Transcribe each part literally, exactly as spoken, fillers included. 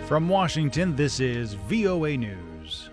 From Washington, this is V O A News.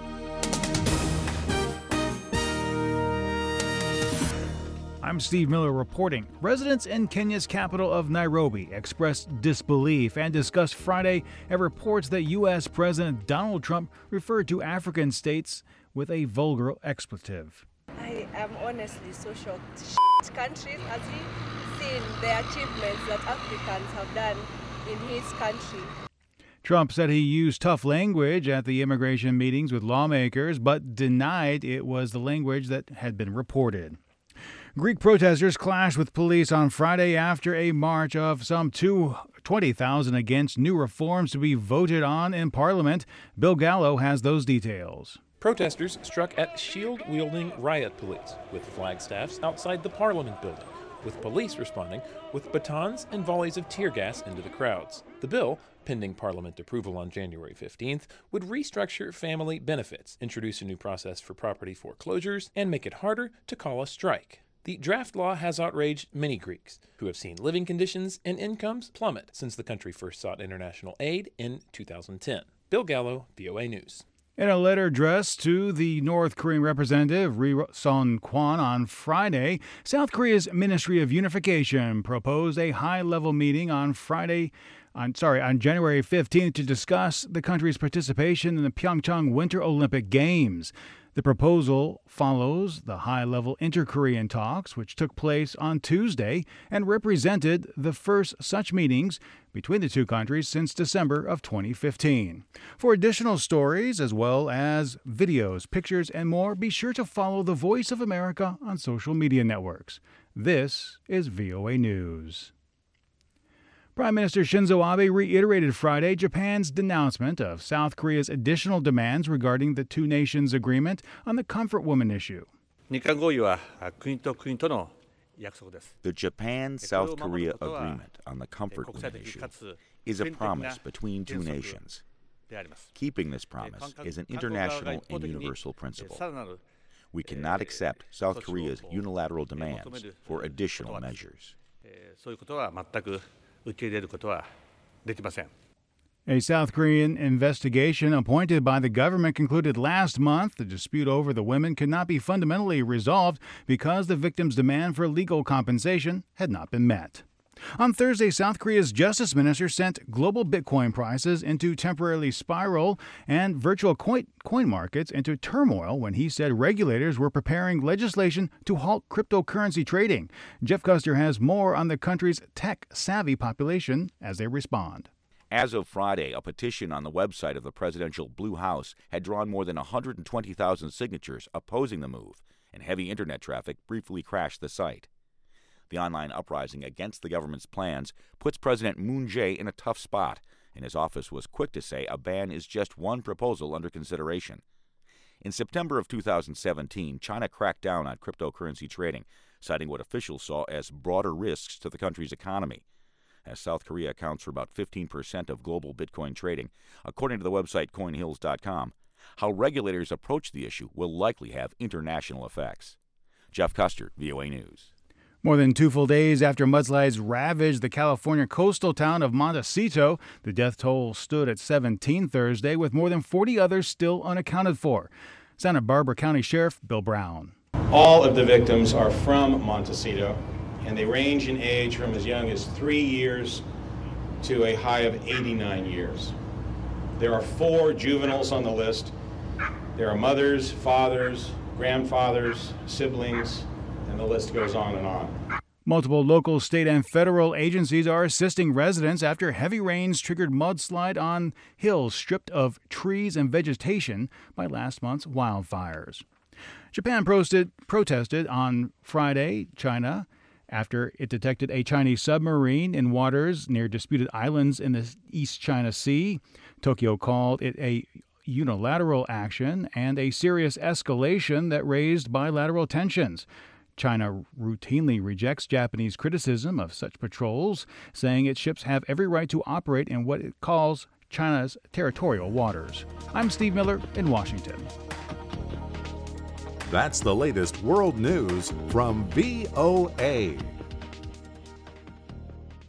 I'm Steve Miller reporting. Residents in Kenya's capital of Nairobi expressed disbelief and discussed Friday at reports that U S. President Donald Trump referred to African states with a vulgar expletive. I am honestly so shocked. Shit countries, has he seen the achievements that Africans have done in his country? Trump said he used tough language at the immigration meetings with lawmakers, but denied it was the language that had been reported. Greek protesters clashed with police on Friday after a march of some twenty thousand against new reforms to be voted on in Parliament. Bill Gallo has those details. Protesters struck at shield-wielding riot police with flagstaffs outside the Parliament building, with police responding with batons and volleys of tear gas into the crowds. The bill, pending Parliament approval on January fifteenth, would restructure family benefits, introduce a new process for property foreclosures, and make it harder to call a strike. The draft law has outraged many Greeks, who have seen living conditions and incomes plummet since the country first sought international aid in two thousand ten. Bill Gallo, V O A News. In a letter addressed to the North Korean representative Ri Son Kwon on Friday, South Korea's Ministry of Unification proposed a high-level meeting on Friday, on sorry, on January fifteenth to discuss the country's participation in the Pyeongchang Winter Olympic Games. The proposal follows the high-level inter-Korean talks, which took place on Tuesday and represented the first such meetings between the two countries since December of twenty fifteen. For additional stories, as well as videos, pictures, and more, be sure to follow the Voice of America on social media networks. This is V O A News. Prime Minister Shinzo Abe reiterated Friday Japan's denouncement of South Korea's additional demands regarding the two nations agreement on the comfort woman issue. The Japan-South Korea agreement on the comfort woman issue is a promise between two nations. Keeping this promise is an international and universal principle. We cannot accept South Korea's unilateral demands for additional measures. A South Korean investigation appointed by the government concluded last month the dispute over the women could not be fundamentally resolved because the victims' demand for legal compensation had not been met. On Thursday, South Korea's justice minister sent global Bitcoin prices into temporary spiral and virtual coin, coin markets into turmoil when he said regulators were preparing legislation to halt cryptocurrency trading. Jeff Custer has more on the country's tech-savvy population as they respond. As of Friday, a petition on the website of the presidential Blue House had drawn more than one hundred twenty thousand signatures opposing the move, and heavy internet traffic briefly crashed the site. The online uprising against the government's plans puts President Moon Jae in a tough spot, and his office was quick to say a ban is just one proposal under consideration. In September of two thousand seventeen, China cracked down on cryptocurrency trading, citing what officials saw as broader risks to the country's economy. As South Korea accounts for about fifteen percent of global Bitcoin trading, according to the website coin hills dot com, how regulators approach the issue will likely have international effects. Jeff Custer, V O A News. More than two full days after mudslides ravaged the California coastal town of Montecito, the death toll stood at seventeen Thursday, with more than forty others still unaccounted for. Santa Barbara County Sheriff Bill Brown. All of the victims are from Montecito, and they range in age from as young as three years to a high of eighty-nine years. There are four juveniles on the list. There are mothers, fathers, grandfathers, siblings, and the list goes on and on. Multiple local, state, and federal agencies are assisting residents after heavy rains triggered mudslide on hills stripped of trees and vegetation by last month's wildfires. Japan protested, protested on Friday, China, after it detected a Chinese submarine in waters near disputed islands in the East China Sea. Tokyo called it a unilateral action and a serious escalation that raised bilateral tensions. China routinely rejects Japanese criticism of such patrols, saying its ships have every right to operate in what it calls China's territorial waters. I'm Steve Miller in Washington. That's the latest world news from V O A.